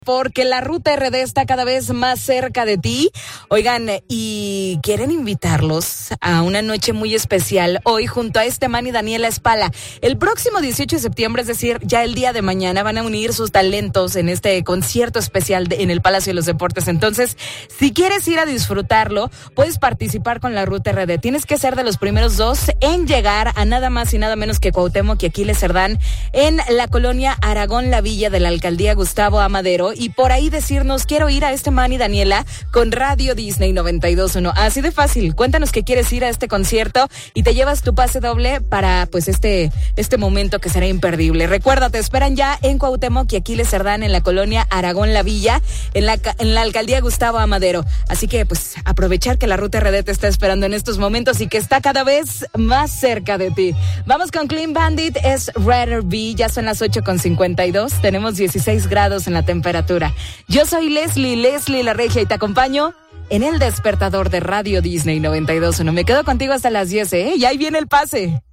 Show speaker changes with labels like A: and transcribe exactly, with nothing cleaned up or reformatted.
A: Porque la Ruta R D está cada vez más cerca de ti. Oigan, y quieren invitarlos a una noche muy especial hoy junto a este man y Daniela Espala. El próximo dieciocho de septiembre, es decir, ya el día de mañana, van a unir sus talentos en este concierto especial de, en el Palacio de los Deportes. Entonces, si quieres ir a disfrutarlo, puedes participar con la Ruta R D. Tienes que ser de los primeros dos en llegar a nada más y nada menos que Cuauhtémoc y Aquiles Cerdán en la colonia Aragón La Villa de la alcaldía Gustavo A. Madero. Y por ahí decirnos, quiero ir a este man y Daniela con Radio Disney noventa y dos punto uno. Así de fácil, cuéntanos que quieres ir a este concierto y te llevas tu pase doble para pues este, este momento que será imperdible. Recuerda, te esperan ya en Cuauhtémoc y Aquiles Cerdán en la colonia Aragón La Villa, en la, en la alcaldía Gustavo A. Madero. Así que pues aprovechar que la Ruta R D te está esperando en estos momentos y que está cada vez más cerca de ti. Vamos con Clean Bandit, es Rather Be, ya son las ocho con cincuenta y dos, tenemos dieciséis grados en la temperatura. Yo soy Leslie, Leslie la Regia, y te acompaño en el despertador de Radio Disney noventa y dos punto uno. Me quedo contigo hasta las diez, ¿eh? Y ahí viene el pase.